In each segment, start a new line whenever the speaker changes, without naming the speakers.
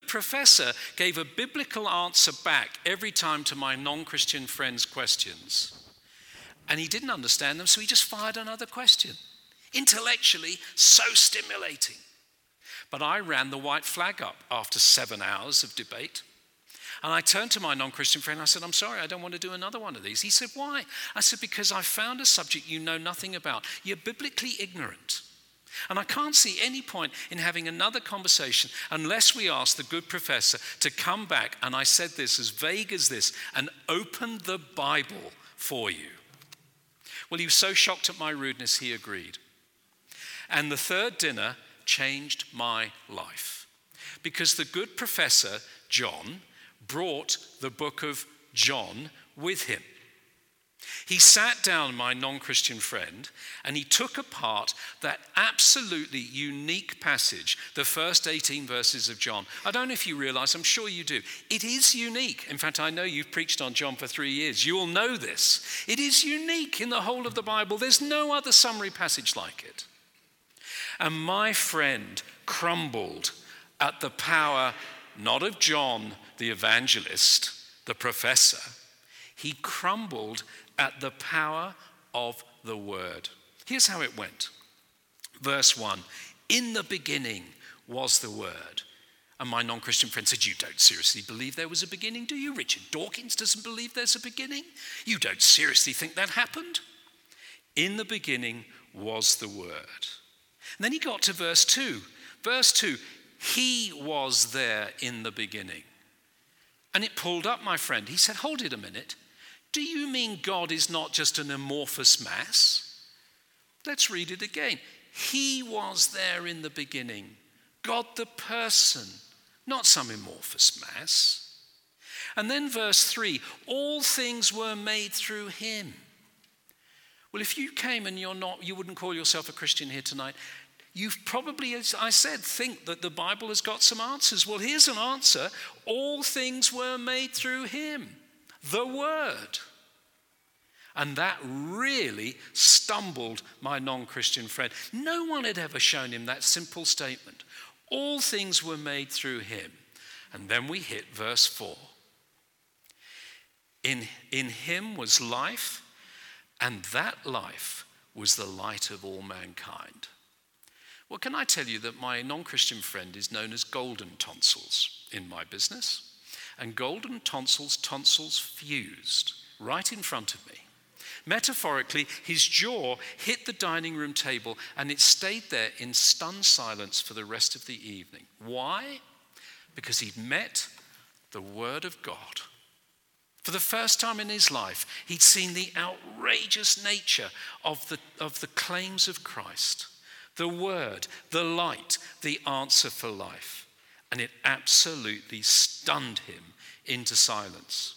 professor gave a biblical answer back every time to my non-Christian friends' questions. And he didn't understand them, so he just fired another question. Intellectually, so stimulating. But I ran the white flag up after 7 hours of debate. And I turned to my non-Christian friend and I said, I'm sorry, I don't want to do another one of these. He said, why? I said, because I found a subject you know nothing about. You're biblically ignorant. And I can't see any point in having another conversation unless we ask the good professor to come back, and I said this as vague as this, and open the Bible for you. Well, he was so shocked at my rudeness, he agreed. And the third dinner changed my life. Because the good professor, John, brought the book of John with him. He sat down, my non-Christian friend, and he took apart that absolutely unique passage, the first 18 verses of John. I don't know if you realize, I'm sure you do. It is unique. In fact, I know you've preached on John for 3 years. You will know this. It is unique in the whole of the Bible. There's no other summary passage like it. And my friend crumbled at the power, not of John the evangelist, the professor. He crumbled at the power of the word. Here's how it went. Verse 1, in the beginning was the word. And my non-Christian friend said, you don't seriously believe there was a beginning, do you? Richard Dawkins doesn't believe there's a beginning? You don't seriously think that happened? In the beginning was the word. And then he got to verse 2. Verse 2, he was there in the beginning. And it pulled up my friend. He said, hold it a minute. Do you mean God is not just an amorphous mass? Let's read it again. He was there in the beginning. God the person, not some amorphous mass. And then verse 3, all things were made through him. Well, if you came and you wouldn't call yourself a Christian here tonight, you've probably, as I said, think that the Bible has got some answers. Well, here's an answer. All things were made through him, the Word. And that really stumbled my non-Christian friend. No one had ever shown him that simple statement. All things were made through him. And then we hit verse 4. In him was life, and that life was the light of all mankind. Well, can I tell you that my non-Christian friend is known as golden tonsils in my business? And golden tonsils fused right in front of me. Metaphorically, his jaw hit the dining room table and it stayed there in stunned silence for the rest of the evening. Why? Because he'd met the Word of God. For the first time in his life, he'd seen the outrageous nature of the claims of Christ. The Word, the light, the answer for life. And it absolutely stunned him into silence.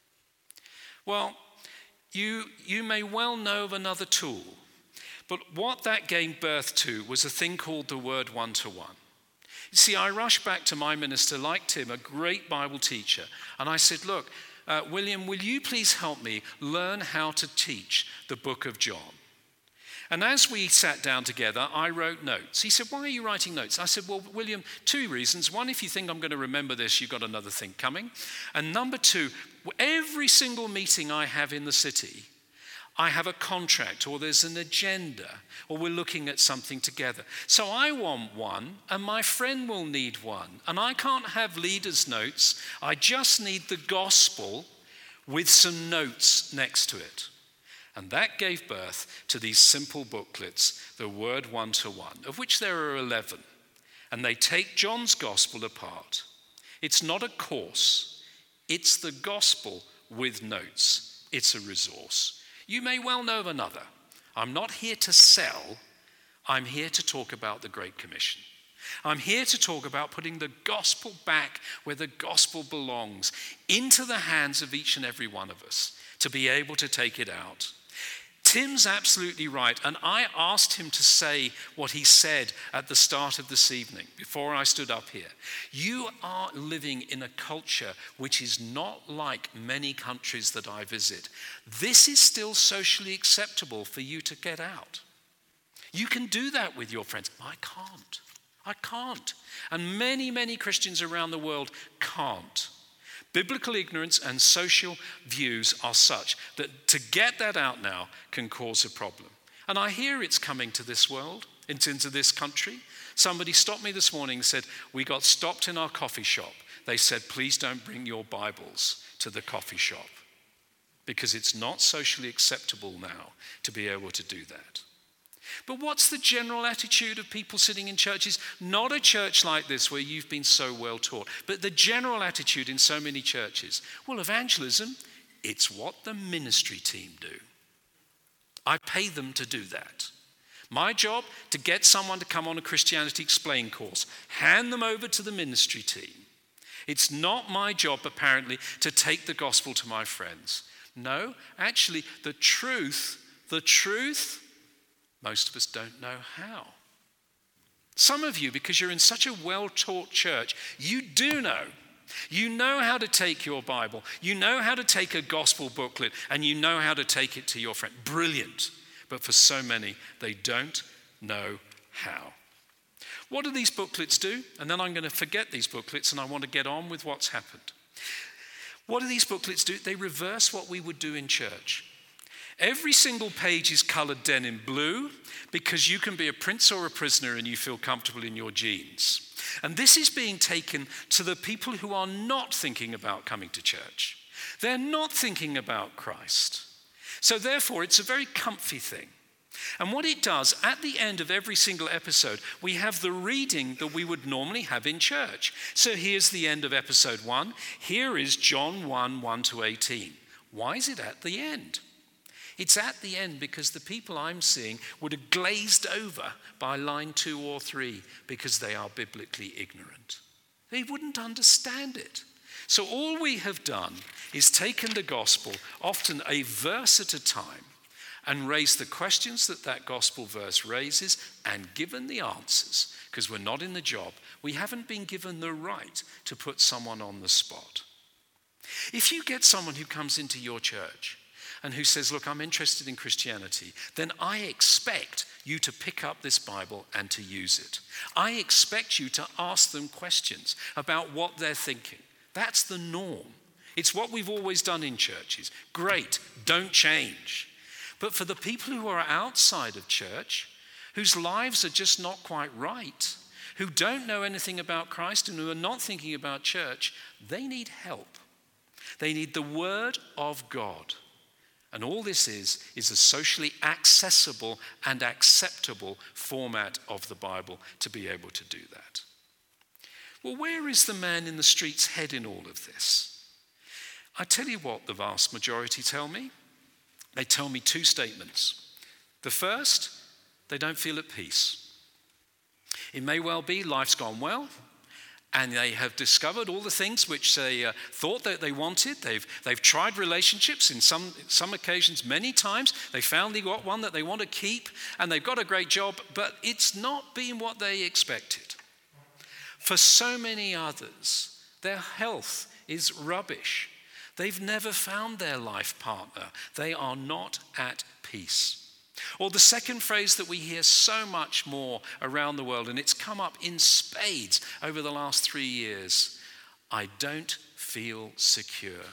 Well, you may well know of another tool, but what that gave birth to was a thing called the Word one-to-one. You see, I rushed back to my minister, like Tim, a great Bible teacher, and I said, look, William, will you please help me learn how to teach the book of John? And as we sat down together, I wrote notes. He said, why are you writing notes? I said, well, William, 2 reasons. One, if you think I'm going to remember this, you've got another thing coming. And number 2, every single meeting I have in the city, I have a contract or there's an agenda or we're looking at something together. So I want one and my friend will need one. And I can't have leaders' notes. I just need the gospel with some notes next to it. And that gave birth to these simple booklets, the Word one-to-one, of which there are 11. And they take John's gospel apart. It's not a course. It's the gospel with notes. It's a resource. You may well know of another. I'm not here to sell. I'm here to talk about the Great Commission. I'm here to talk about putting the gospel back where the gospel belongs, into the hands of each and every one of us, to be able to take it out. Tim's absolutely right, and I asked him to say what he said at the start of this evening, before I stood up here. You are living in a culture which is not like many countries that I visit. This is still socially acceptable for you to get out. You can do that with your friends. I can't. I can't. And many, many Christians around the world can't. Biblical ignorance and social views are such that to get that out now can cause a problem. And I hear it's coming to this world, into this country. Somebody stopped me this morning and said, we got stopped in our coffee shop. They said, please don't bring your Bibles to the coffee shop because it's not socially acceptable now to be able to do that. But what's the general attitude of people sitting in churches? Not a church like this where you've been so well taught, but the general attitude in so many churches. Well, evangelism, it's what the ministry team do. I pay them to do that. My job, to get someone to come on a Christianity Explained course, hand them over to the ministry team. It's not my job, apparently, to take the gospel to my friends. No, actually, the truth, most of us don't know how. Some of you, because you're in such a well-taught church, you do know. You know how to take your Bible. You know how to take a gospel booklet, and you know how to take it to your friend. Brilliant. But for so many, they don't know how. What do these booklets do? And then I'm going to forget these booklets, and I want to get on with what's happened. What do these booklets do? They reverse what we would do in church. Every single page is colored denim blue because you can be a prince or a prisoner and you feel comfortable in your jeans. And this is being taken to the people who are not thinking about coming to church. They're not thinking about Christ. So therefore, it's a very comfy thing. And what it does, at the end of every single episode, we have the reading that we would normally have in church. So here's the end of episode 1. Here is John 1 to 18. Why is it at the end? It's at the end because the people I'm seeing would have glazed over by line 2 or 3 because they are biblically ignorant. They wouldn't understand it. So all we have done is taken the gospel, often a verse at a time, and raised the questions that gospel verse raises and given the answers, because we're not in the job. We haven't been given the right to put someone on the spot. If you get someone who comes into your church and who says, look, I'm interested in Christianity, then I expect you to pick up this Bible and to use it. I expect you to ask them questions about what they're thinking. That's the norm. It's what we've always done in churches. Great, don't change. But for the people who are outside of church, whose lives are just not quite right, who don't know anything about Christ and who are not thinking about church, they need help. They need the Word of God. And all this is a socially accessible and acceptable format of the Bible to be able to do that. Well, where is the man in the street's head in all of this? I tell you what the vast majority tell me. They tell me 2 statements. The first, they don't feel at peace. It may well be life's gone well, and they have discovered all the things which they thought that they wanted. They've tried relationships in some occasions many times. They found they got one that they want to keep, and they've got a great job, but it's not been what they expected. For so many others, their health is rubbish. They've never found their life partner. They are not at peace. Or the second phrase that we hear so much more around the world, and it's come up in spades over the last 3 years, I don't feel secure.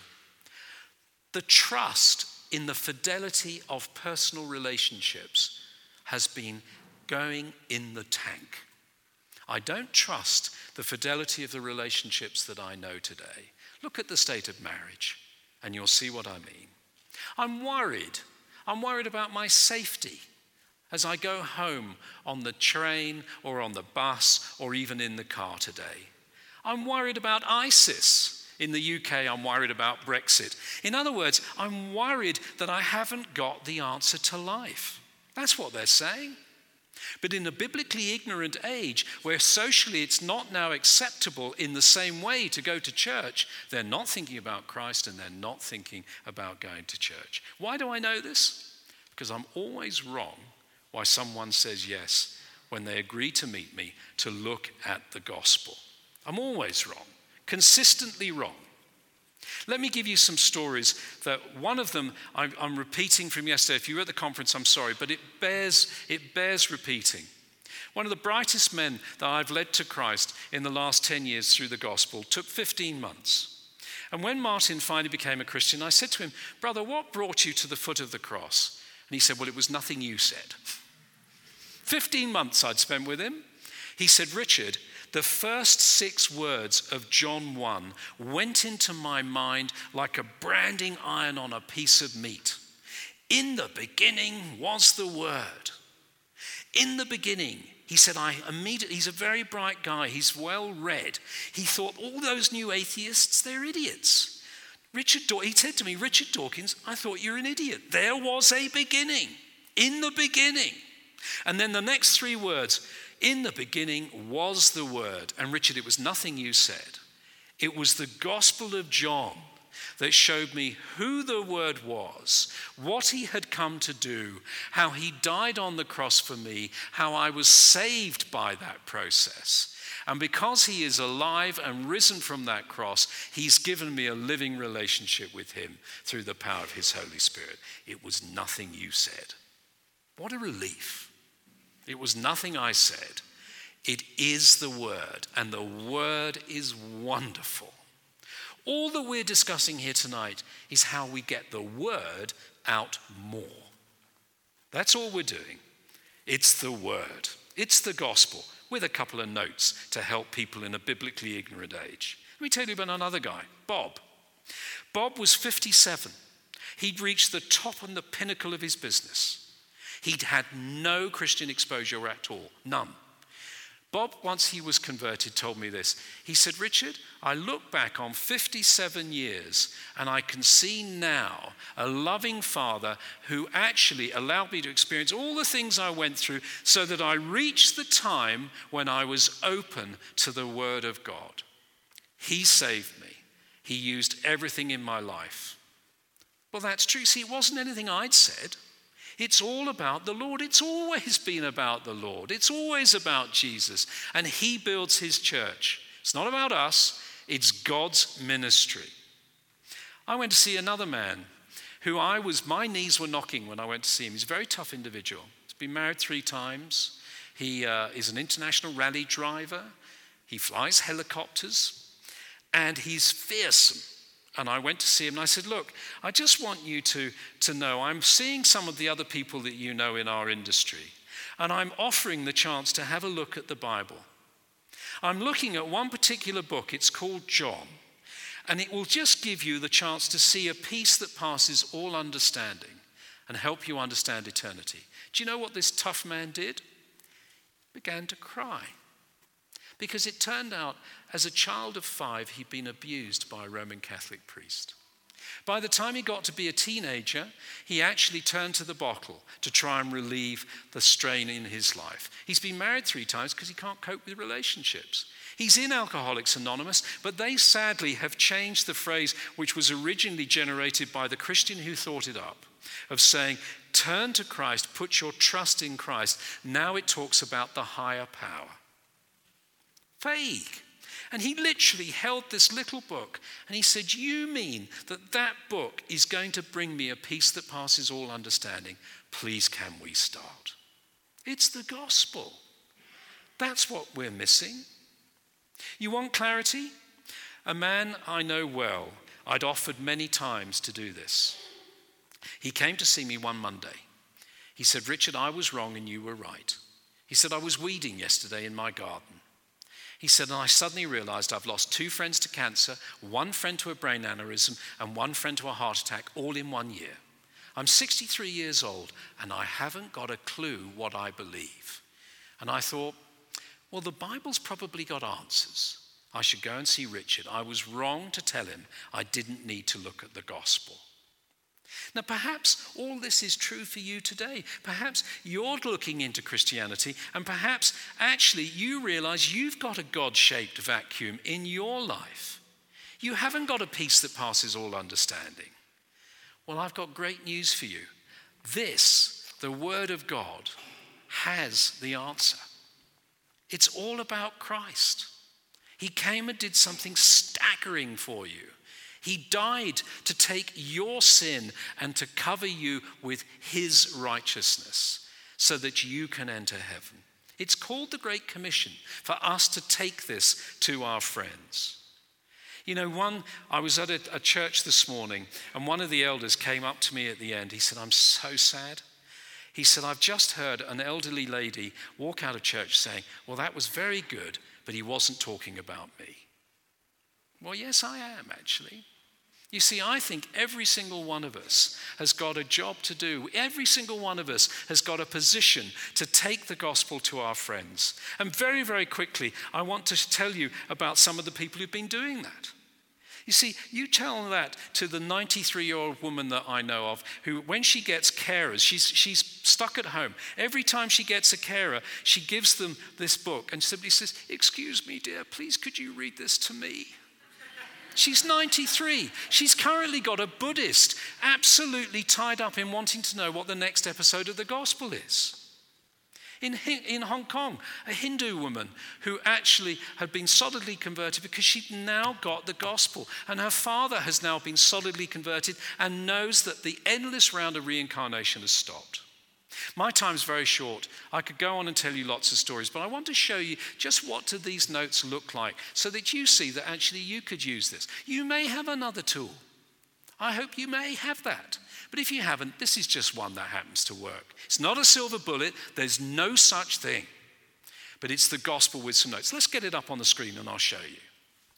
The trust in the fidelity of personal relationships has been going in the tank. I don't trust the fidelity of the relationships that I know today. Look at the state of marriage, and you'll see what I mean. I'm worried. I'm worried about my safety as I go home on the train or on the bus or even in the car today. I'm worried about ISIS. In the UK, I'm worried about Brexit. In other words, I'm worried that I haven't got the answer to life. That's what they're saying. But in a biblically ignorant age, where socially it's not now acceptable in the same way to go to church, they're not thinking about Christ and they're not thinking about going to church. Why do I know this? Because I'm always wrong why someone says yes when they agree to meet me to look at the gospel. I'm always wrong, consistently wrong. Let me give you some stories that one of them I'm repeating from yesterday. If you were at the conference, I'm sorry, but it bears repeating. One of the brightest men that I've led to Christ in the last 10 years through the gospel took 15 months. And when Martin finally became a Christian, I said to him, "Brother, what brought you to the foot of the cross?" And he said, "Well, it was nothing you said." 15 months I'd spent with him. He said, "Richard, the first 6 words of John 1 went into my mind like a branding iron on a piece of meat. In the beginning was the Word." In the beginning, he said, he's a very bright guy. He's well read. He thought all those new atheists, they're idiots. He said to me, "Richard Dawkins, I thought you're an idiot. There was a beginning. In the beginning." And then the next 3 words, "In the beginning was the Word." And Richard, it was nothing you said. It was the Gospel of John that showed me who the Word was, what he had come to do, how he died on the cross for me, how I was saved by that process. And because he is alive and risen from that cross, he's given me a living relationship with him through the power of his Holy Spirit. It was nothing you said. What a relief. It was nothing I said. It is the Word, and the Word is wonderful. All that we're discussing here tonight is how we get the Word out more. That's all we're doing. It's the Word. It's the gospel, with a couple of notes to help people in a biblically ignorant age. Let me tell you about another guy, Bob. Bob was 57. He'd reached the top and the pinnacle of his business. He'd had no Christian exposure at all, none. Bob, once he was converted, told me this. He said, "Richard, I look back on 57 years and I can see now a loving Father who actually allowed me to experience all the things I went through so that I reached the time when I was open to the Word of God. He saved me. He used everything in my life." Well, that's true. See, it wasn't anything I'd said. It's all about the Lord. It's always been about the Lord. It's always about Jesus. And he builds his church. It's not about us. It's God's ministry. I went to see another man who my knees were knocking when I went to see him. He's a very tough individual. He's been married 3 times. He is an international rally driver. He flies helicopters. And he's fearsome. And I went to see him and I said, "Look, I just want you to know I'm seeing some of the other people that you know in our industry. And I'm offering the chance to have a look at the Bible. I'm looking at one particular book. It's called John. And it will just give you the chance to see a peace that passes all understanding and help you understand eternity." Do you know what this tough man did? He began to cry. Because it turned out, as a child of 5, he'd been abused by a Roman Catholic priest. By the time he got to be a teenager, he actually turned to the bottle to try and relieve the strain in his life. He's been married 3 times because he can't cope with relationships. He's in Alcoholics Anonymous, but they sadly have changed the phrase which was originally generated by the Christian who thought it up, of saying, "Turn to Christ, put your trust in Christ." Now it talks about the higher power. Vague. And he literally held this little book and he said, "You mean that book is going to bring me a peace that passes all understanding? Please, can we start?" It's the gospel. That's what we're missing. You want clarity? A man I know well, I'd offered many times to do this. He came to see me one Monday. He said, "Richard, I was wrong and you were right." He said, "I was weeding yesterday in my garden." He said, "And I suddenly realized I've lost 2 friends to cancer, 1 friend to a brain aneurysm, and 1 friend to a heart attack, all in 1 year. I'm 63 years old, and I haven't got a clue what I believe." And I thought, well, the Bible's probably got answers. I should go and see Richard. I was wrong to tell him I didn't need to look at the gospel. Now, perhaps all this is true for you today. Perhaps you're looking into Christianity and perhaps actually you realize you've got a God-shaped vacuum in your life. You haven't got a peace that passes all understanding. Well, I've got great news for you. This, the Word of God, has the answer. It's all about Christ. He came and did something staggering for you. He died to take your sin and to cover you with his righteousness so that you can enter heaven. It's called the Great Commission for us to take this to our friends. You know, I was at a church this morning, and one of the elders came up to me at the end. He said, "I'm so sad." He said, "I've just heard an elderly lady walk out of church saying, 'Well, that was very good, but he wasn't talking about me.'" Well, yes, I am, actually. You see, I think every single one of us has got a job to do. Every single one of us has got a position to take the gospel to our friends. And very, very quickly, I want to tell you about some of the people who've been doing that. You see, you tell that to the 93-year-old woman that I know of, who, when she gets carers, she's stuck at home. Every time she gets a carer, she gives them this book and simply says, "Excuse me, dear, please could you read this to me?" She's 93. She's currently got a Buddhist absolutely tied up in wanting to know what the next episode of the gospel is. In Hong Kong, a Hindu woman who actually had been solidly converted because she'd now got the gospel, and her father has now been solidly converted and knows that the endless round of reincarnation has stopped. My time's very short. I could go on and tell you lots of stories, but I want to show you just what do these notes look like so that you see that actually you could use this. You may have another tool. I hope you may have that. But if you haven't, this is just one that happens to work. It's not a silver bullet. There's no such thing. But it's the gospel with some notes. Let's get it up on the screen and I'll show you.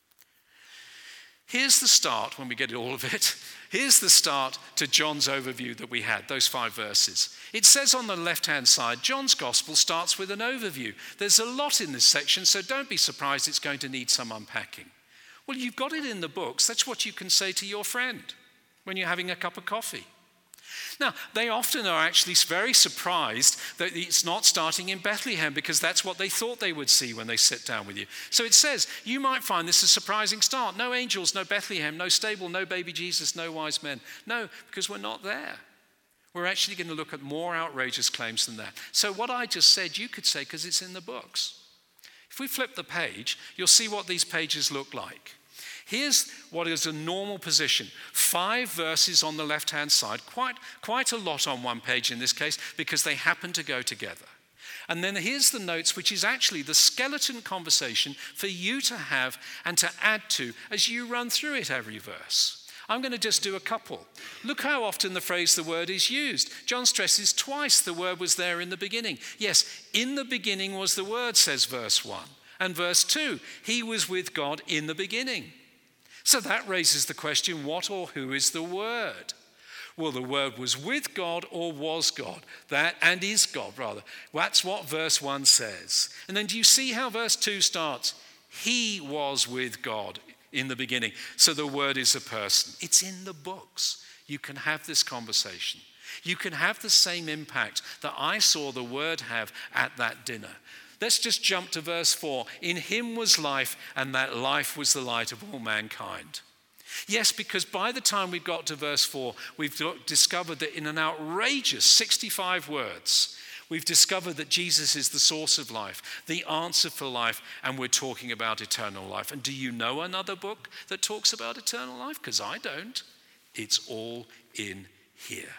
Here's the start, when we get all of it. Here's the start to John's overview that we had, those 5 verses. It says on the left-hand side, John's gospel starts with an overview. There's a lot in this section, so don't be surprised it's going to need some unpacking. Well, you've got it in the books. That's what you can say to your friend when you're having a cup of coffee. Now, they often are actually very surprised that it's not starting in Bethlehem because that's what they thought they would see when they sit down with you. So it says, you might find this a surprising start. No angels, no Bethlehem, no stable, no baby Jesus, no wise men. No, because we're not there. We're actually going to look at more outrageous claims than that. So what I just said, you could say because it's in the books. If we flip the page, you'll see what these pages look like. Here's what is a normal position. 5 verses on the left-hand side, quite a lot on one page in this case, because they happen to go together. And then here's the notes, which is actually the skeleton conversation for you to have and to add to as you run through it every verse. I'm going to just do a couple. Look how often the phrase "the word" is used. John stresses twice the word was there in the beginning. Yes, in the beginning was the word, says verse 1. And verse 2, he was with God in the beginning. So that raises the question, what or who is the Word? Well, the Word was with God or was God. That and is God, rather. That's what verse 1 says. And then do you see how verse 2 starts? He was with God in the beginning. So the Word is a person. It's in the books. You can have this conversation. You can have the same impact that I saw the Word have at that dinner. Let's just jump to verse 4. In him was life, and that life was the light of all mankind. Yes, because by the time we got to verse 4, we've discovered that in an outrageous 65 words, we've discovered that Jesus is the source of life, the answer for life, and we're talking about eternal life. And do you know another book that talks about eternal life? Because I don't. It's all in here.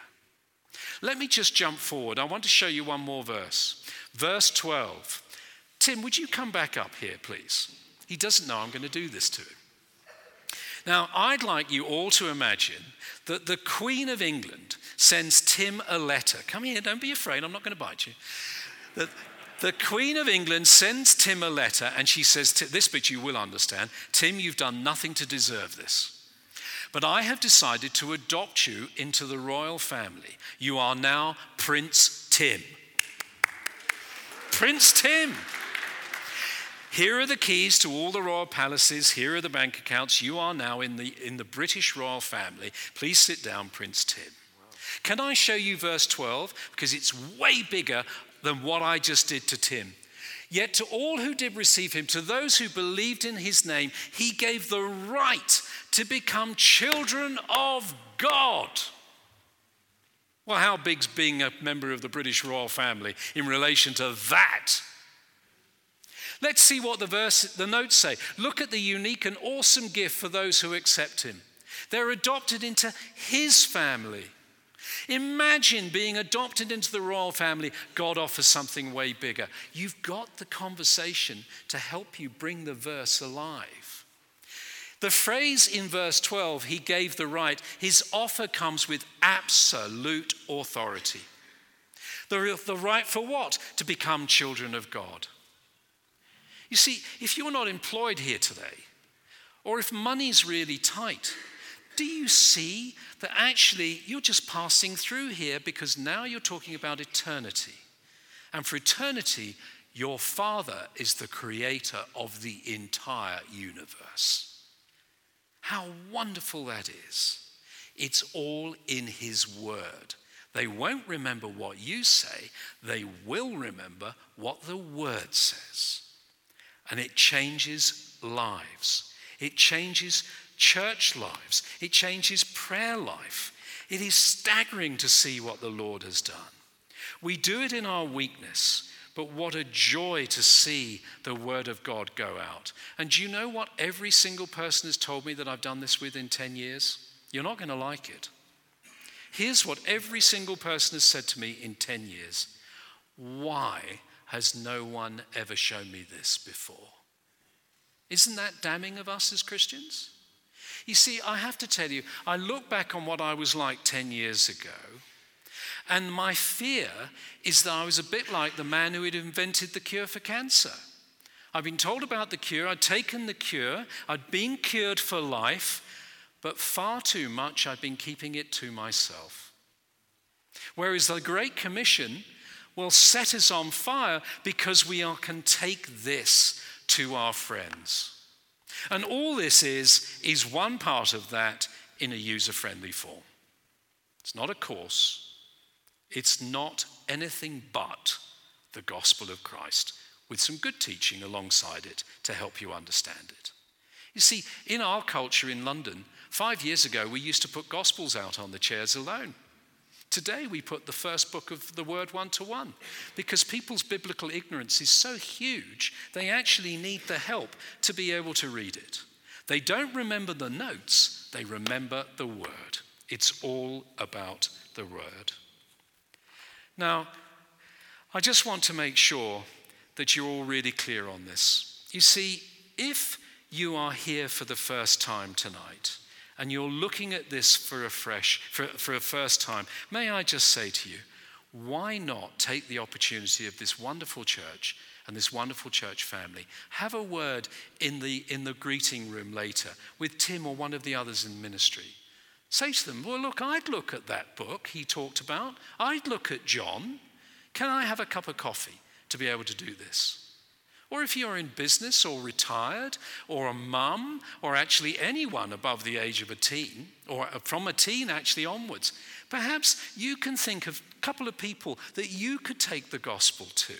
Let me just jump forward. I want to show you one more verse. Verse 12. Tim, would you come back up here, please? He doesn't know I'm going to do this to him. Now, I'd like you all to imagine that the Queen of England sends Tim a letter. Come here, don't be afraid, I'm not going to bite you. The Queen of England sends Tim a letter, and she says, this bit you will understand, Tim, you've done nothing to deserve this. But I have decided to adopt you into the royal family. You are now Prince Tim. Prince Tim. Here are the keys to all the royal palaces. Here are the bank accounts. You are now in the British royal family. Please sit down, Prince Tim. Wow. Can I show you verse 12? Because it's way bigger than what I just did to Tim. Yet to all who did receive him, to those who believed in his name, he gave the right to become children of God. Well, how big's being a member of the British royal family in relation to that? Let's see what the notes say. Look at the unique and awesome gift for those who accept him. They're adopted into his family. Imagine being adopted into the royal family. God offers something way bigger. You've got the conversation to help you bring the verse alive. The phrase in verse 12, he gave the right, his offer comes with absolute authority. The right for what? To become children of God. You see, if you're not employed here today, or if money's really tight, do you see that actually you're just passing through here because now you're talking about eternity? And for eternity, your Father is the creator of the entire universe. How wonderful that is. It's all in his word. They won't remember what you say, they will remember what the word says. And it changes lives. It changes church lives. It changes prayer life. It is staggering to see what the Lord has done. We do it in our weakness, but what a joy to see the word of God go out. And do you know what every single person has told me that I've done this with in 10 years? You're not going to like it. Here's what every single person has said to me in 10 years. Why has no one ever shown me this before? Isn't that damning of us as Christians? You see, I have to tell you, I look back on what I was like 10 years ago, and my fear is that I was a bit like the man who had invented the cure for cancer. I'd been told about the cure, I'd taken the cure, I'd been cured for life, but far too much I'd been keeping it to myself. Whereas the Great Commission will set us on fire because we can take this to our friends. And all this is one part of that in a user-friendly form. It's not a course. It's not anything but the gospel of Christ with some good teaching alongside it to help you understand it. You see, in our culture in London, 5 years ago, we used to put gospels out on the chairs alone. Today, we put the first book of the Word 1-to-1 because people's biblical ignorance is so huge, they actually need the help to be able to read it. They don't remember the notes, they remember the Word. It's all about the Word. Now, I just want to make sure that you're all really clear on this. You see, if you are here for the first time tonight, and you're looking at this for a first time, may I just say to you, why not take the opportunity of this wonderful church and this wonderful church family? Have a word in the greeting room later with Tim or one of the others in ministry. Say to them, well, look, I'd look at that book he talked about. I'd look at John. Can I have a cup of coffee to be able to do this? Or if you're in business or retired or a mum or actually anyone above the age of a teen or from a teen actually onwards, perhaps you can think of a couple of people that you could take the gospel to.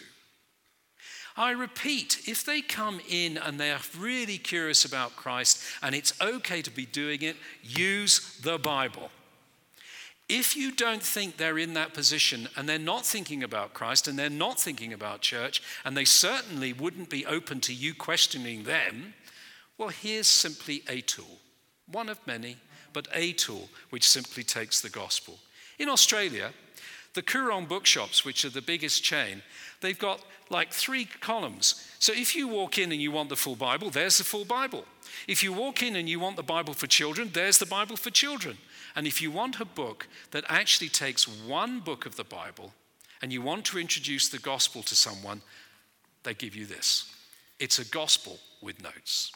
I repeat, if they come in and they're really curious about Christ and it's okay to be doing it, use the Bible. If you don't think they're in that position and they're not thinking about Christ and they're not thinking about church and they certainly wouldn't be open to you questioning them, well, here's simply a tool. One of many, but a tool which simply takes the gospel. In Australia, the Koorong bookshops, which are the biggest chain, they've got like 3 columns. So if you walk in and you want the full Bible, there's the full Bible. If you walk in and you want the Bible for children, there's the Bible for children. And if you want a book that actually takes one book of the Bible and you want to introduce the gospel to someone, they give you this. It's a gospel with notes.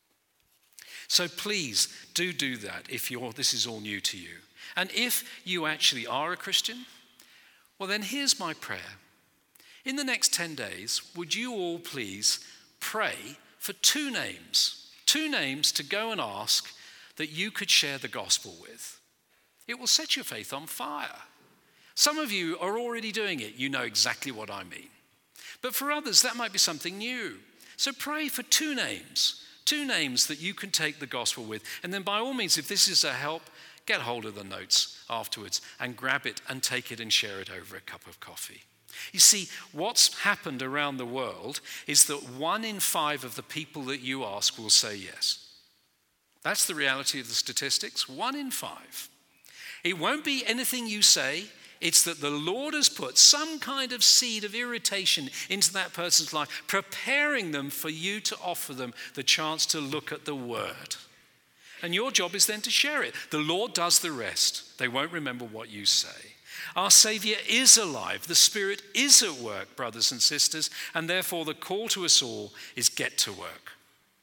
So please do that if this is all new to you. And if you actually are a Christian, well then here's my prayer. In the next 10 days, would you all please pray for 2 names? 2 names to go and ask that you could share the gospel with. It will set your faith on fire. Some of you are already doing it. You know exactly what I mean. But for others, that might be something new. So pray for 2 names. 2 names that you can take the gospel with. And then by all means, if this is a help, get hold of the notes afterwards and grab it and take it and share it over a cup of coffee. You see, what's happened around the world is that 1 in 5 of the people that you ask will say yes. That's the reality of the statistics. 1 in 5. It won't be anything you say. It's that the Lord has put some kind of seed of irritation into that person's life, preparing them for you to offer them the chance to look at the word. And your job is then to share it. The Lord does the rest. They won't remember what you say. Our Savior is alive. The Spirit is at work, brothers and sisters, and therefore the call to us all is get to work.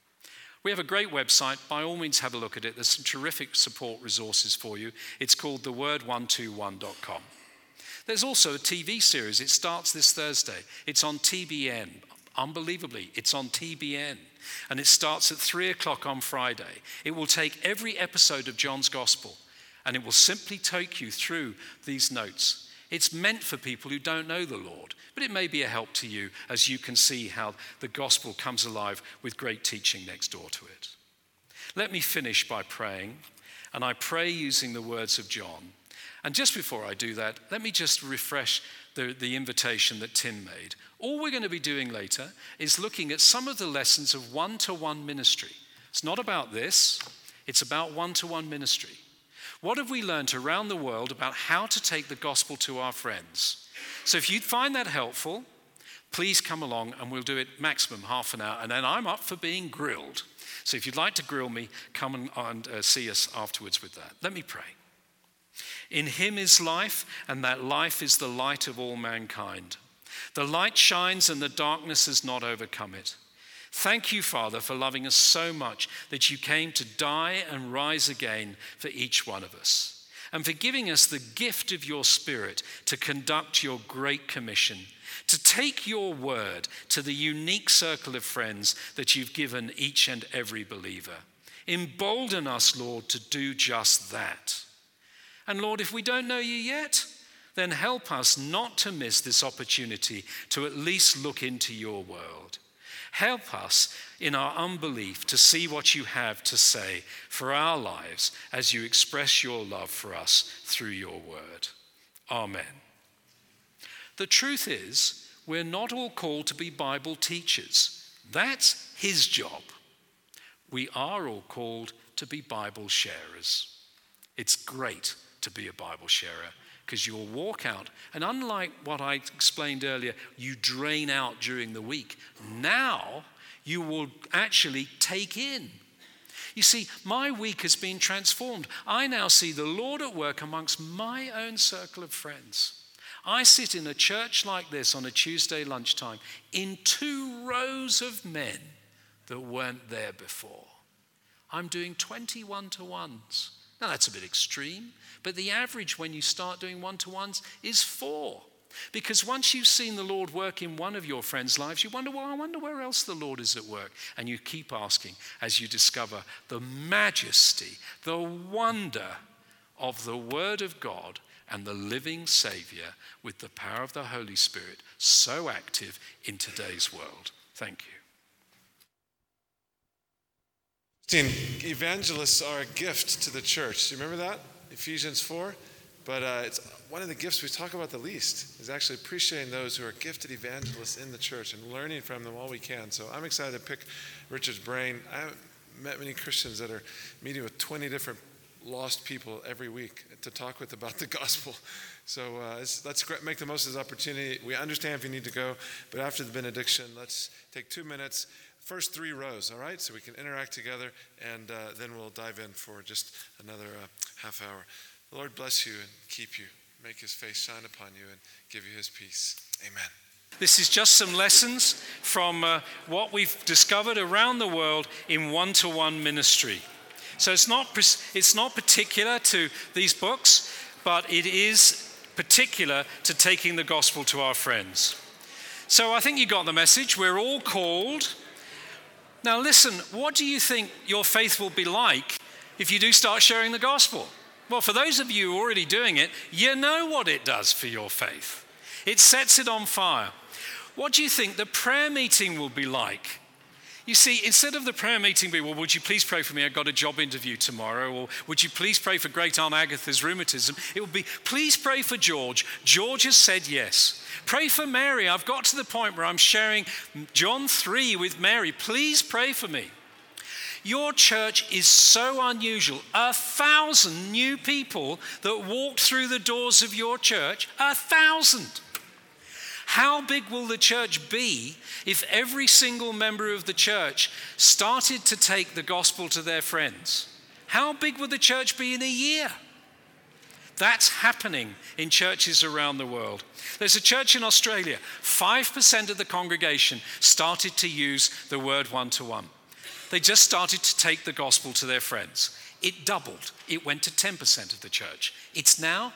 We have a great website. By all means, have a look at it. There's some terrific support resources for you. It's called theword121.com. There's also a TV series. It starts this Thursday. It's on TBN. Unbelievably, it's on TBN. And it starts at 3 o'clock on Friday. It will take every episode of John's Gospel, and it will simply take you through these notes. It's meant for people who don't know the Lord, but it may be a help to you as you can see how the gospel comes alive with great teaching next door to it. Let me finish by praying, and I pray using the words of John. And just before I do that, let me just refresh the invitation that Tim made. All we're going to be doing later is looking at some of the lessons of one-to-one ministry. It's not about this, it's about one-to-one ministry. What have we learned around the world about how to take the gospel to our friends? So if you find that helpful, please come along and we'll do it maximum half an hour, and then I'm up for being grilled. So if you'd like to grill me, come and see us afterwards with that. Let me pray. In him is life, and that life is the light of all mankind. The light shines and the darkness has not overcome it. Thank you, Father, for loving us so much that you came to die and rise again for each one of us, and for giving us the gift of your Spirit to conduct your great commission, to take your word to the unique circle of friends that you've given each and every believer. Embolden us, Lord, to do just that. And Lord, if we don't know you yet, then help us not to miss this opportunity to at least look into your world. Help us in our unbelief to see what you have to say for our lives as you express your love for us through your word. Amen. The truth is, we're not all called to be Bible teachers. That's his job. We are all called to be Bible sharers. It's great to be a Bible sharer, because you'll walk out, and unlike what I explained earlier, you drain out during the week. Now you will actually take in. You see, my week has been transformed. I now see the Lord at work amongst my own circle of friends. I sit in a church like this on a Tuesday lunchtime in 2 rows of men that weren't there before. I'm doing 20 one-to-ones. Now that's a bit extreme, but the average when you start doing one-to-ones is 4. Because once you've seen the Lord work in one of your friends' lives, you wonder, well, I wonder where else the Lord is at work. And you keep asking as you discover the majesty, the wonder of the Word of God and the living Savior with the power of the Holy Spirit so active in today's world. Thank you.
Evangelists are a gift to the church. Do you remember that? Ephesians 4? But it's one of the gifts we talk about the least is actually appreciating those who are gifted evangelists in the church and learning from them all we can. So I'm excited to pick Richard's brain. I haven't met many Christians that are meeting with 20 different lost people every week to talk with about the gospel. So let's make the most of this opportunity. We understand if you need to go, but after the benediction, let's take 2 minutes. First 3 rows, all right? So we can interact together, and then we'll dive in for just another half hour. The Lord bless you and keep you, make his face shine upon you and give you his peace. Amen.
This is just some lessons from what we've discovered around the world in one-to-one ministry. So it's not particular to these books, but it is particular to taking the gospel to our friends. So I think you got the message. We're all called. Now listen, what do you think your faith will be like if you do start sharing the gospel? Well, for those of you already doing it, you know what it does for your faith. It sets it on fire. What do you think the prayer meeting will be like? You see, instead of the prayer meeting being, well, would you please pray for me? I've got a job interview tomorrow. Or would you please pray for Great Aunt Agatha's rheumatism? It will be, please pray for George. George has said yes. Pray for Mary. I've got to the point where I'm sharing John 3 with Mary. Please pray for me. Your church is so unusual. 1,000 new people that walked through the doors of your church. 1,000. How big will the church be if every single member of the church started to take the gospel to their friends? How big would the church be in a year? That's happening in churches around the world. There's a church in Australia. 5% of the congregation started to use the word one-to-one. They just started to take the gospel to their friends. It doubled. It went to 10% of the church. It's now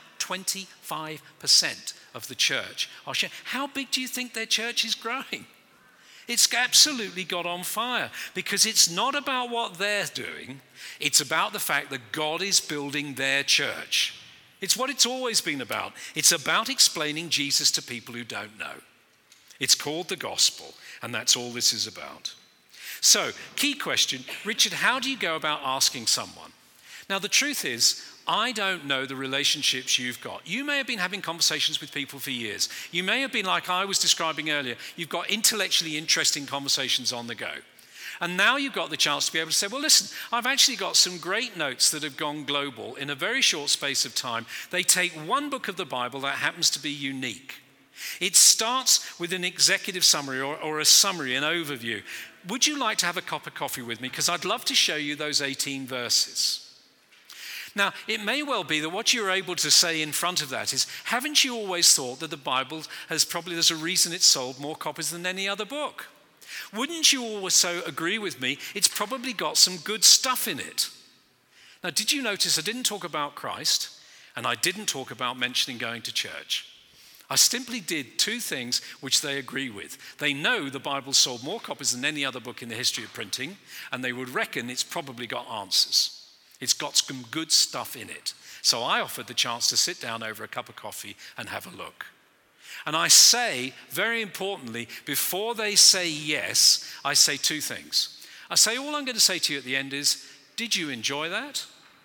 25% of the church. How big do you think their church is growing? It's absolutely got on fire, because it's not about what they're doing. It's about the fact that God is building their church. It's what it's always been about. It's about explaining Jesus to people who don't know. It's called the gospel, and that's all this is about. So, key question, Richard, how do you go about asking someone? Now, the truth is, I don't know the relationships you've got. You may have been having conversations with people for years. You may have been, like I was describing earlier, you've got intellectually interesting conversations on the go. And now you've got the chance to be able to say, well, listen, I've actually got some great notes that have gone global in a very short space of time. They take one book of the Bible that happens to be unique. It starts with an executive summary or a summary, an overview. Would you like to have a cup of coffee with me? Because I'd love to show you those 18 verses. Now, it may well be that what you're able to say in front of that is, haven't you always thought that the Bible there's a reason it's sold more copies than any other book? Wouldn't you also agree with me, it's probably got some good stuff in it? Now, did you notice I didn't talk about Christ, and I didn't talk about mentioning going to church? I simply did two things which they agree with. They know the Bible sold more copies than any other book in the history of printing, and they would reckon it's probably got answers. It's got some good stuff in it. So I offered the chance to sit down over a cup of coffee and have a look. And I say, very importantly, before they say yes, I say two things. I say, all I'm going to say to you at the end is, did you enjoy that?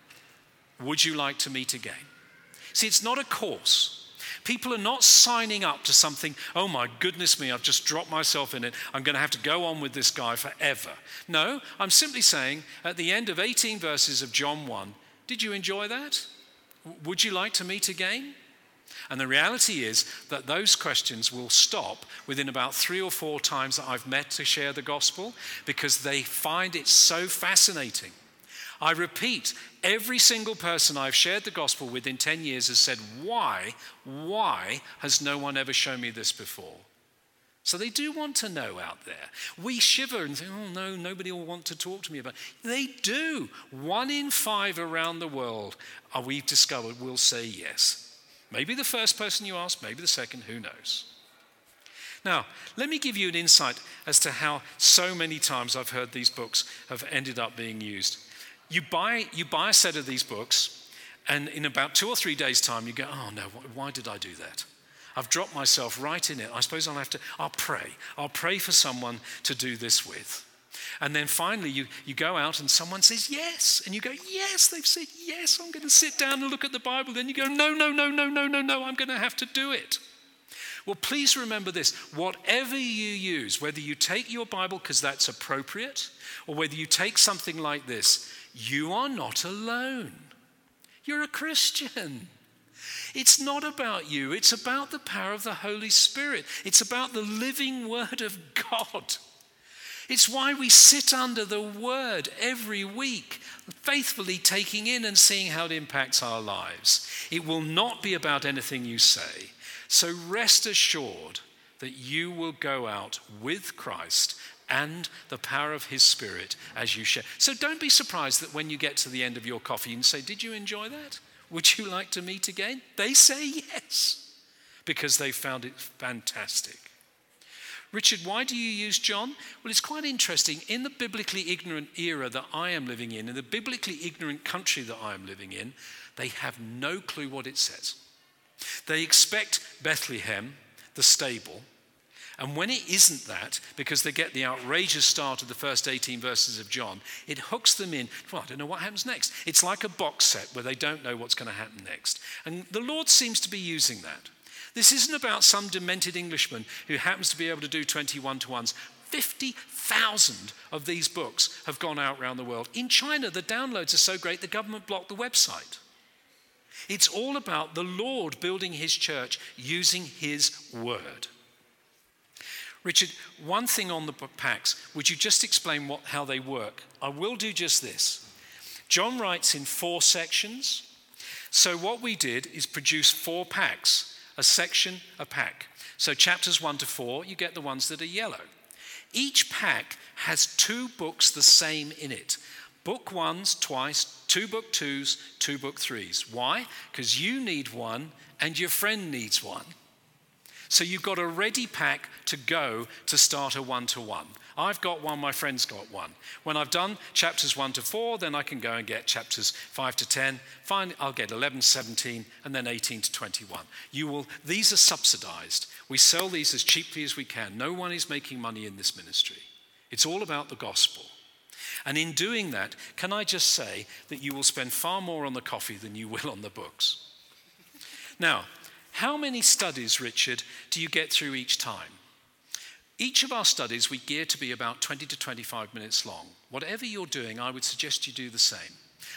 Would you like to meet again? See, it's not a course. People are not signing up to something, oh my goodness me, I've just dropped myself in it. I'm going to have to go on with this guy forever. No, I'm simply saying, at the end of 18 verses of John 1, did you enjoy that? Would you like to meet again? And the reality is that those questions will stop within about 3 or 4 times that I've met to share the gospel, because they find it so fascinating. I repeat, every single person I've shared the gospel with in 10 years has said, why has no one ever shown me this before? So they do want to know out there. We shiver and think, oh no, nobody will want to talk to me about it. They do. 1 in 5 around the world, we've discovered, will say yes. Maybe the first person you ask, maybe the second, who knows? Now, let me give you an insight as to how so many times I've heard these books have ended up being used. You buy a set of these books, and in about 2 or 3 days' time, you go, oh no, why did I do that? I've dropped myself right in it. I suppose I'll pray. I'll pray for someone to do this with. And then finally, you go out and someone says yes. And you go, yes, they've said yes, I'm going to sit down and look at the Bible. Then you go, no, I'm going to have to do it. Well, please remember this. Whatever you use, whether you take your Bible because that's appropriate, or whether you take something like this, you are not alone. You're a Christian. It's not about you. It's about the power of the Holy Spirit. It's about the living Word of God. It's why we sit under the Word every week, faithfully taking in and seeing how it impacts our lives. It will not be about anything you say. So rest assured that you will go out with Christ and the power of His Spirit as you share. So don't be surprised that when you get to the end of your coffee and say, did you enjoy that? Would you like to meet again? They say yes, because they found it fantastic. Richard, why do you use John? Well, it's quite interesting. In the biblically ignorant era that I am living in the biblically ignorant country that I am living in, they have no clue what it says. They expect Bethlehem, the stable, and when it isn't that, because they get the outrageous start of the first 18 verses of John, it hooks them in. Well, I don't know what happens next. It's like a box set where they don't know what's going to happen next. And the Lord seems to be using that. This isn't about some demented Englishman who happens to be able to do 21-to-1s. 50,000 of these books have gone out around the world. In China, the downloads are so great, the government blocked the website. It's all about the Lord building his church using his word. Richard, one thing on the packs, would you just explain how they work? I will do just this. John writes in 4 sections. So what we did is produce 4 packs, a section, a pack. So chapters 1 to 4, you get the ones that are yellow. Each pack has 2 books the same in it. Book 1's twice, 2 book 2's, 2 book 3's. Why? Because you need one and your friend needs one. So you've got a ready pack to go to start a 1-to-1. I've got one, my friend's got one. When I've done chapters 1 to 4, then I can go and get chapters 5 to 10. Fine, I'll get 11, 17, and then 18 to 21. These are subsidized. We sell these as cheaply as we can. No one is making money in this ministry. It's all about the gospel. And in doing that, can I just say that you will spend far more on the coffee than you will on the books. Now, how many studies, Richard, do you get through each time? Each of our studies we gear to be about 20 to 25 minutes long. Whatever you're doing, I would suggest you do the same.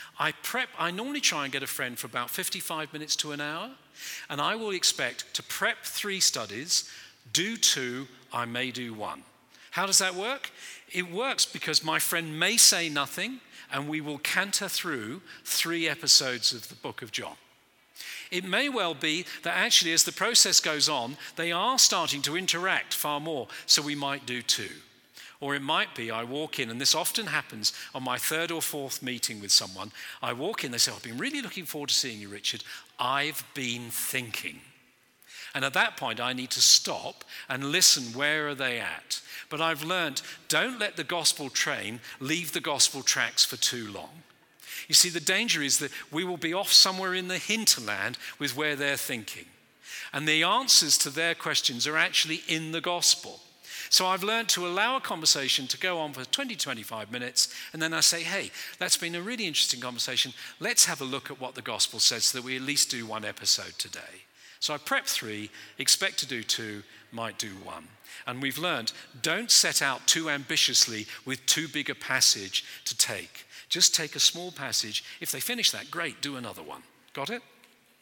I normally try and get a friend for about 55 minutes to an hour, and I will expect to prep 3 studies, do 2, I may do 1. How does that work? It works because my friend may say nothing, and we will canter through 3 episodes of the book of John. It may well be that actually as the process goes on, they are starting to interact far more, so we might do 2. Or it might be I walk in, and this often happens on my 3rd or 4th meeting with someone. I walk in, they say, I've been really looking forward to seeing you, Richard. I've been thinking. And at that point, I need to stop and listen, where are they at? But I've learned, don't let the gospel train leave the gospel tracks for too long. You see, the danger is that we will be off somewhere in the hinterland with where they're thinking. And the answers to their questions are actually in the gospel. So I've learned to allow a conversation to go on for 20, 25 minutes, and then I say, hey, that's been a really interesting conversation. Let's have a look at what the gospel says so that we at least do 1 episode today. So I prep 3, expect to do 2, might do 1. And we've learned, don't set out too ambitiously with too big a passage to take. Just take a small passage. If they finish that, great, do another one. Got it?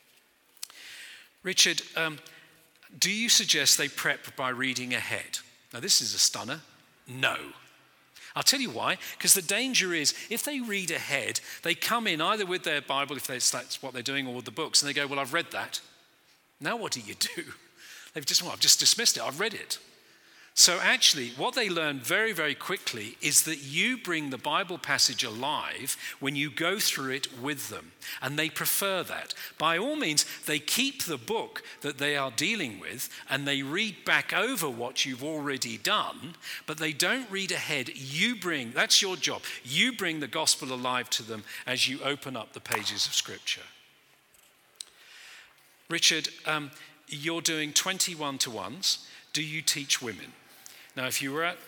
Richard, do you suggest they prep by reading ahead? Now, this is a stunner. No. I'll tell you why. Because the danger is, if they read ahead, they come in either with their Bible, if that's what they're doing, or with the books, and they go, well, I've read that. Now what do you do? I've just dismissed it. I've read it. So actually, what they learn very, very quickly is that you bring the Bible passage alive when you go through it with them. And they prefer that. By all means, they keep the book that they are dealing with and they read back over what you've already done, but they don't read ahead. That's your job. You bring the gospel alive to them as you open up the pages of Scripture. Richard, you're doing 20 1-to-1s. Do you teach women? Now, if you were at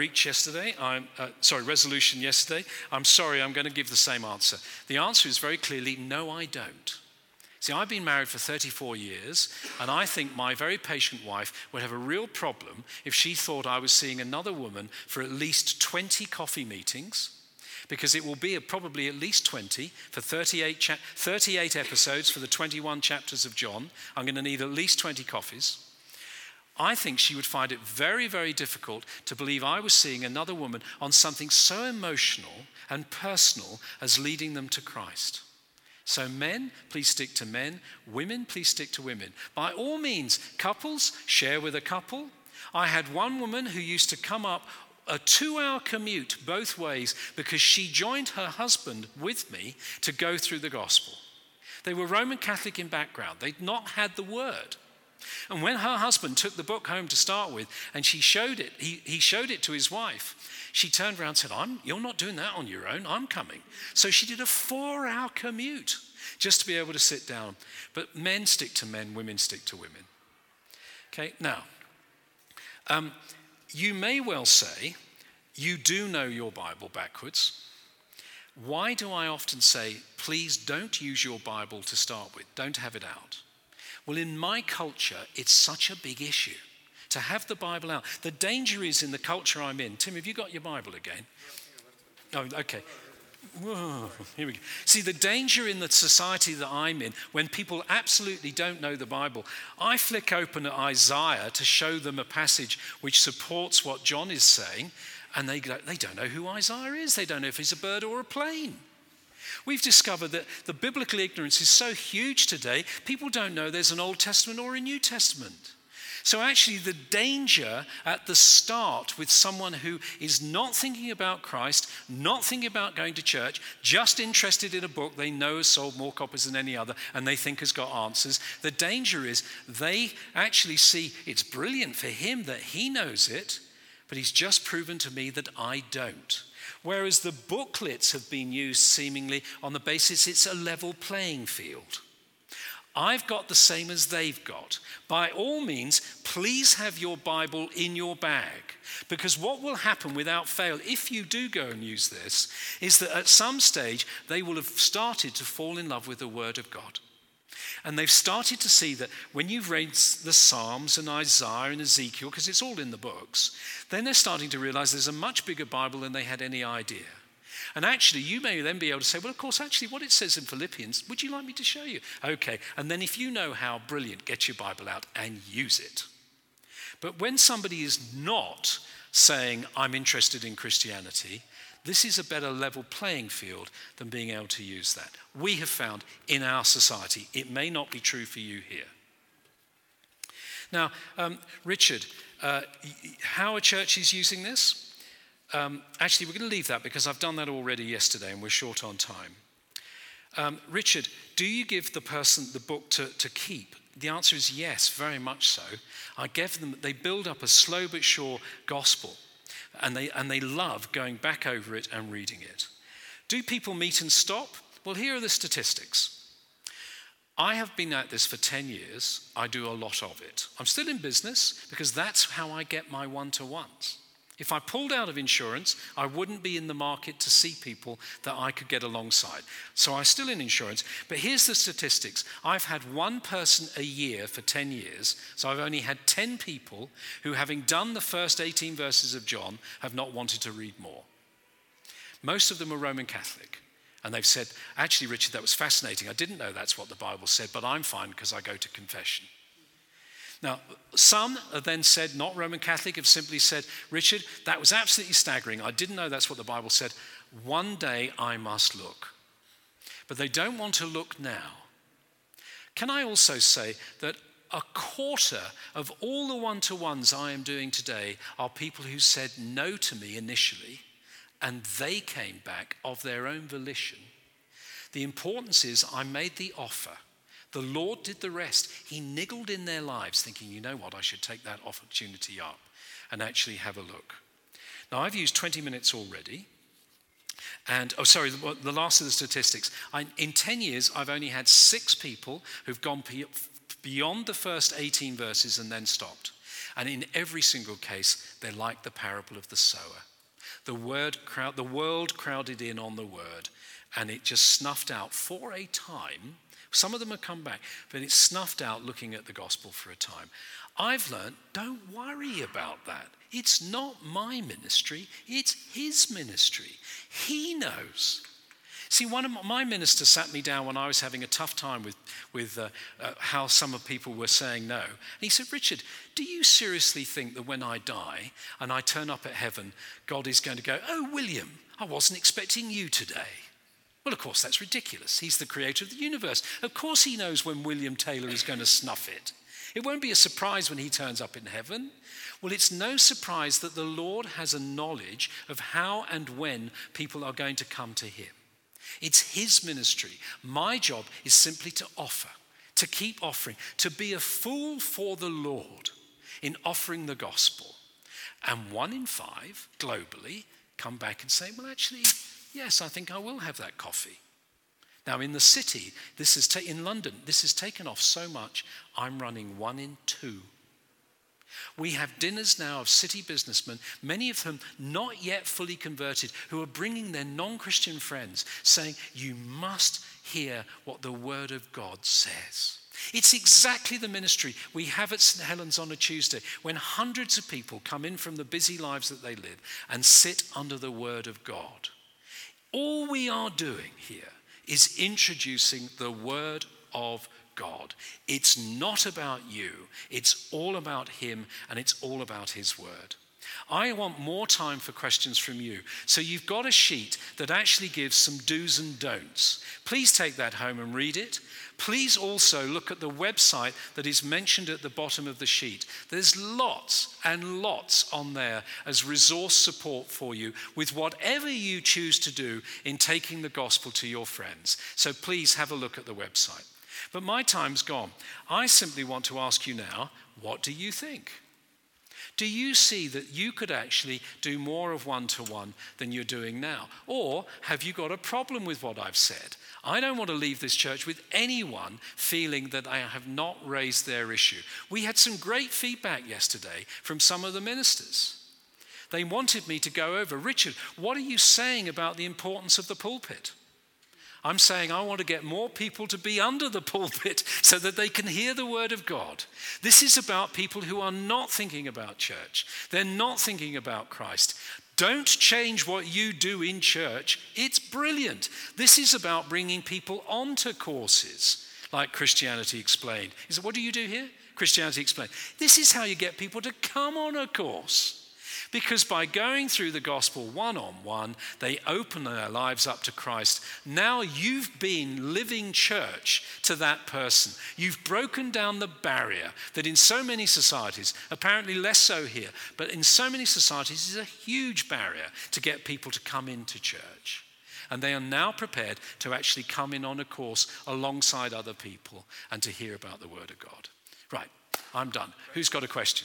Resolution yesterday, I'm sorry, I'm going to give the same answer. The answer is very clearly, no, I don't. See, I've been married for 34 years, and I think my very patient wife would have a real problem if she thought I was seeing another woman for at least 20 coffee meetings, because it will be probably at least 20 for 38 episodes for the 21 chapters of John. I'm going to need at least 20 coffees. I think she would find it very, very difficult to believe I was seeing another woman on something so emotional and personal as leading them to Christ. So men, please stick to men. Women, please stick to women. By all means, couples, share with a couple. I had one woman who used to come up a 2-hour commute both ways because she joined her husband with me to go through the gospel. They were Roman Catholic in background. They'd not had the word. And when her husband took the book home to start with, and he showed it to his wife, she turned around and said, you're not doing that on your own, I'm coming. So she did a 4-hour commute just to be able to sit down. But men stick to men, women stick to women. Okay, now, you may well say, you do know your Bible backwards. Why do I often say, please don't use your Bible to start with, don't have it out? Well, in my culture, it's such a big issue. to have the Bible out. The danger is in the culture I'm in. Tim, have you got your Bible again? Oh, okay. Whoa, here we go. See, the danger in the society that I'm in, when people absolutely don't know the Bible, I flick open at Isaiah to show them a passage which supports what John is saying, and they don't know who Isaiah is. They don't know if he's a bird or a plane. We've discovered that the biblical ignorance is so huge today, people don't know there's an Old Testament or a New Testament. So actually the danger at the start with someone who is not thinking about Christ, not thinking about going to church, just interested in a book they know has sold more copies than any other and they think has got answers, the danger is they actually see it's brilliant for him that he knows it, but he's just proven to me that I don't. Whereas the booklets have been used seemingly on the basis it's a level playing field. I've got the same as they've got. By all means, please have your Bible in your bag. Because what will happen without fail, if you do go and use this, is that at some stage they will have started to fall in love with the Word of God. And they've started to see that when you've read the Psalms and Isaiah and Ezekiel, because it's all in the books, then they're starting to realize there's a much bigger Bible than they had any idea. And actually, you may then be able to say, well, of course, actually, what it says in Philippians, would you like me to show you? Okay, and then if you know how brilliant, get your Bible out and use it. But when somebody is not saying, I'm interested in Christianity, this is a better level playing field than being able to use that. We have found in our society, it may not be true for you here. Now, Richard, how are churches using this? Actually, we're going to leave that because I've done that already yesterday and we're short on time. Richard, do you give the person the book to keep? The answer is yes, very much so. I gave them, they build up a slow but sure gospel and they love going back over it and reading it. Do people meet and stop? Well, here are the statistics. I have been at this for 10 years. I do a lot of it. I'm still in business because that's how I get my one-to-ones. If I pulled out of insurance, I wouldn't be in the market to see people that I could get alongside. So I'm still in insurance. But here's the statistics. I've had one person a year for 10 years. So I've only had 10 people who, having done the first 18 verses of John, have not wanted to read more. Most of them are Roman Catholic. And they've said, actually, Richard, that was fascinating. I didn't know that's what the Bible said, but I'm fine because I go to confession. Now, some have then said, not Roman Catholic, have simply said, Richard, that was absolutely staggering. I didn't know that's what the Bible said. One day I must look. But they don't want to look now. Can I also say that a quarter of all the one-to-ones I am doing today are people who said no to me initially, and they came back of their own volition. The importance is I made the offer. The Lord did the rest. He niggled in their lives thinking, you know what, I should take that opportunity up and actually have a look. Now, I've used 20 minutes already. And, the last of the statistics. In 10 years, I've only had 6 people who've gone beyond the first 18 verses and then stopped. And in every single case, they're like the parable of the sower. The world crowded in on the word, and it just snuffed out for a time. Some of them have come back, but it's snuffed out looking at the gospel for a time. I've learned, don't worry about that. It's not my ministry, it's his ministry. He knows. See, one of my ministers sat me down when I was having a tough time with how some of people were saying no. And he said, Richard, do you seriously think that when I die and I turn up at heaven, God is going to go, oh, William, I wasn't expecting you today? Well, of course, that's ridiculous. He's the creator of the universe. Of course he knows when William Taylor is going to snuff it. It won't be a surprise when he turns up in heaven. Well, it's no surprise that the Lord has a knowledge of how and when people are going to come to him. It's his ministry. My job is simply to offer, to keep offering, to be a fool for the Lord in offering the gospel. And 1 in 5 globally come back and say, well, actually, yes, I think I will have that coffee. Now, in the city, in London, this has taken off so much, I'm running 1 in 2. We have dinners now of city businessmen, many of them not yet fully converted, who are bringing their non-Christian friends, saying, you must hear what the Word of God says. It's exactly the ministry we have at St. Helens on a Tuesday, when hundreds of people come in from the busy lives that they live and sit under the word of God. All we are doing here is introducing the word of God. It's not about you. It's all about him, and it's all about his word. I want more time for questions from you. So you've got a sheet that actually gives some do's and don'ts. Please take that home and read it. Please also look at the website that is mentioned at the bottom of the sheet. There's lots and lots on there as resource support for you with whatever you choose to do in taking the gospel to your friends. So please have a look at the website. But my time's gone. I simply want to ask you now, what do you think? Do you see that you could actually do more of one-to-one than you're doing now? Or have you got a problem with what I've said? I don't want to leave this church with anyone feeling that I have not raised their issue. We had some great feedback yesterday from some of the ministers. They wanted me to go over, Richard, what are you saying about the importance of the pulpit? I'm saying I want to get more people to be under the pulpit so that they can hear the word of God. This is about people who are not thinking about church. They're not thinking about Christ. Don't change what you do in church. It's brilliant. This is about bringing people onto courses like Christianity Explained. He said, what do you do here? Christianity Explained. This is how you get people to come on a course. Because by going through the gospel one-on-one, they open their lives up to Christ. Now you've been living church to that person. You've broken down the barrier that in so many societies, apparently less so here, but in so many societies is a huge barrier to get people to come into church. And they are now prepared to actually come in on a course alongside other people and to hear about the word of God. Right, I'm done. Who's got a question?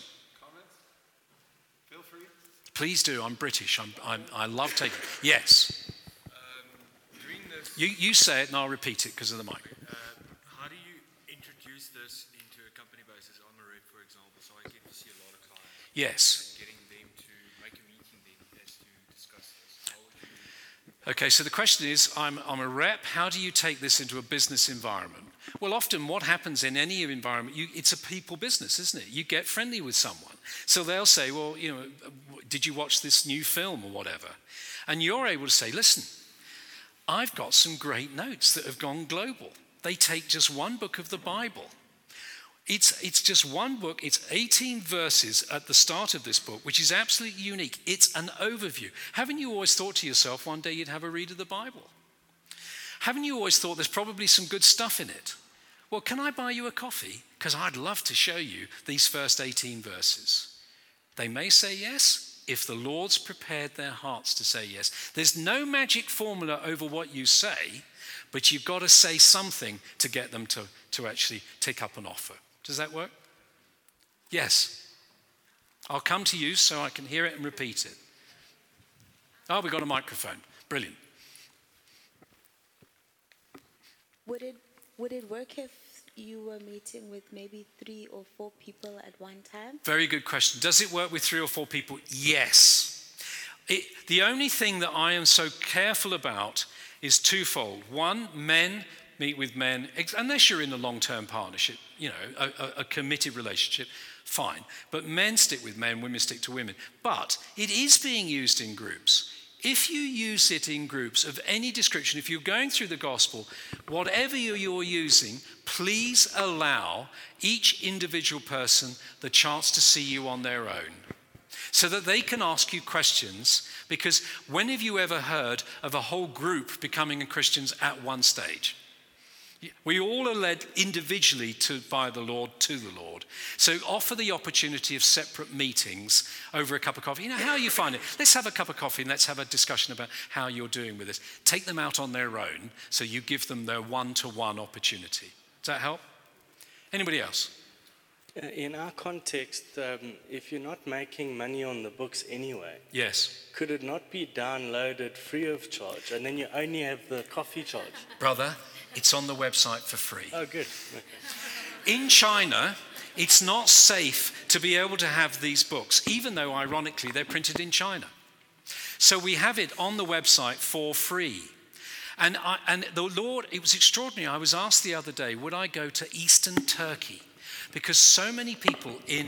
Please do. I'm British. I love taking. Yes. You say it and I'll repeat it because of the mic.
How do you introduce this into a company basis? I'm a rep, for example, so I get to see a lot of clients.
Yes.
And getting them to make a meeting then as to discuss this. How would you...
Okay, so the question is, I'm a rep. How do you take this into a business environment? Well, often what happens in any environment, it's a people business, isn't it? You get friendly with someone. So they'll say, well, did you watch this new film or whatever? And you're able to say, listen, I've got some great notes that have gone global. They take just one book of the Bible. It's just one book. It's 18 verses at the start of this book, which is absolutely unique. It's an overview. Haven't you always thought to yourself one day you'd have a read of the Bible? Haven't you always thought there's probably some good stuff in it? Well, can I buy you a coffee? Because I'd love to show you these first 18 verses. They may say yes if the Lord's prepared their hearts to say yes. There's no magic formula over what you say, but you've got to say something to get them to actually take up an offer. Does that work? Yes. I'll come to you so I can hear it and repeat it. Oh, we've got a microphone. Brilliant.
Would it work if you were meeting with maybe 3 or 4 people at one time?
Very good question. Does it work with 3 or 4 people? Yes. The only thing that I am so careful about is twofold. One, men meet with men, unless you're in a long-term partnership, a committed relationship, fine. But men stick with men, women stick to women. But it is being used in groups. If you use it in groups of any description, if you're going through the gospel, whatever you're using, please allow each individual person the chance to see you on their own so that they can ask you questions. Because when have you ever heard of a whole group becoming Christians at one stage? We all are led individually by the Lord to the Lord. So offer the opportunity of separate meetings over a cup of coffee. How are you finding it? Let's have a cup of coffee and let's have a discussion about how you're doing with this. Take them out on their own so you give them their one-to-one opportunity. Does that help? Anybody else?
In our context, if you're not making money on the books anyway,
yes,
could it not be downloaded free of charge and then you only have the coffee charge?
Brother, it's on the website for free.
Oh, good. Okay.
In China, it's not safe to be able to have these books, even though, ironically, they're printed in China. So we have it on the website for free. And the Lord, it was extraordinary. I was asked the other day, would I go to Eastern Turkey? Because so many people in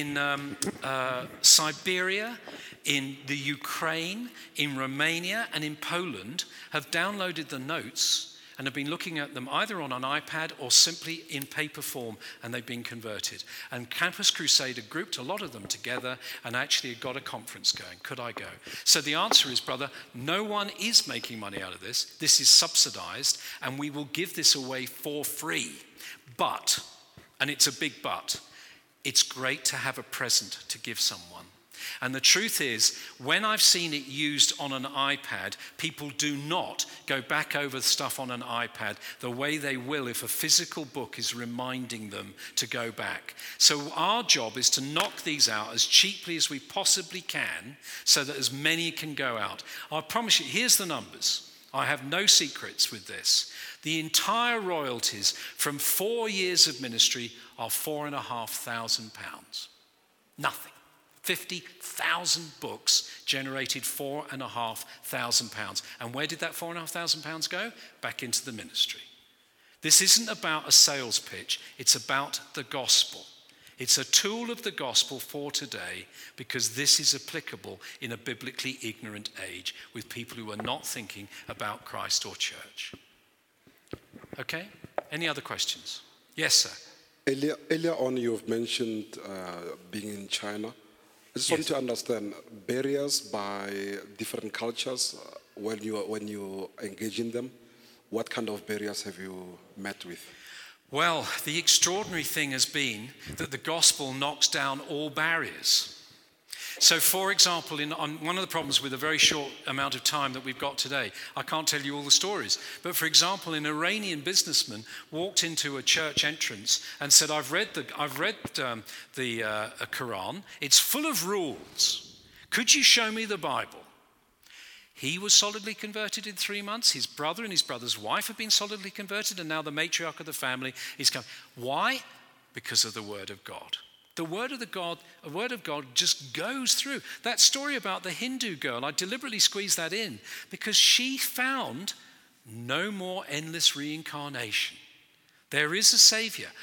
Siberia, in the Ukraine, in Romania, and in Poland have downloaded the notes and have been looking at them either on an iPad or simply in paper form, and they've been converted. And Campus Crusade had grouped a lot of them together and actually got a conference going. Could I go? So the answer is, brother, no one is making money out of this. This is subsidized, and we will give this away for free. But, and it's a big but, it's great to have a present to give someone. And the truth is, when I've seen it used on an iPad, people do not go back over stuff on an iPad the way they will if a physical book is reminding them to go back. So our job is to knock these out as cheaply as we possibly can so that as many can go out. I promise you, here's the numbers. I have no secrets with this. The entire royalties from 4 years of ministry are £4,500. Nothing. 50,000 books generated £4,500. And where did that £4,500 go? Back into the ministry. This isn't about a sales pitch, it's about the gospel. It's a tool of the gospel for today because this is applicable in a biblically ignorant age with people who are not thinking about Christ or church. Okay? Any other questions? Yes, sir.
Earlier on, you've mentioned being in China. I just want to understand barriers by different cultures when you engage in them. What kind of barriers have you met with?
Well, the extraordinary thing has been that the gospel knocks down all barriers. So, for example, on one of the problems with a very short amount of time that we've got today, I can't tell you all the stories, but for example, an Iranian businessman walked into a church entrance and said, I've read the Quran, it's full of rules. Could you show me the Bible? He was solidly converted in 3 months. His brother and his brother's wife have been solidly converted, and now the matriarch of the family is coming. Why? Because of the word of God. The word of God just goes through. That story about the Hindu girl, I deliberately squeezed that in because she found no more endless reincarnation. There is a Savior.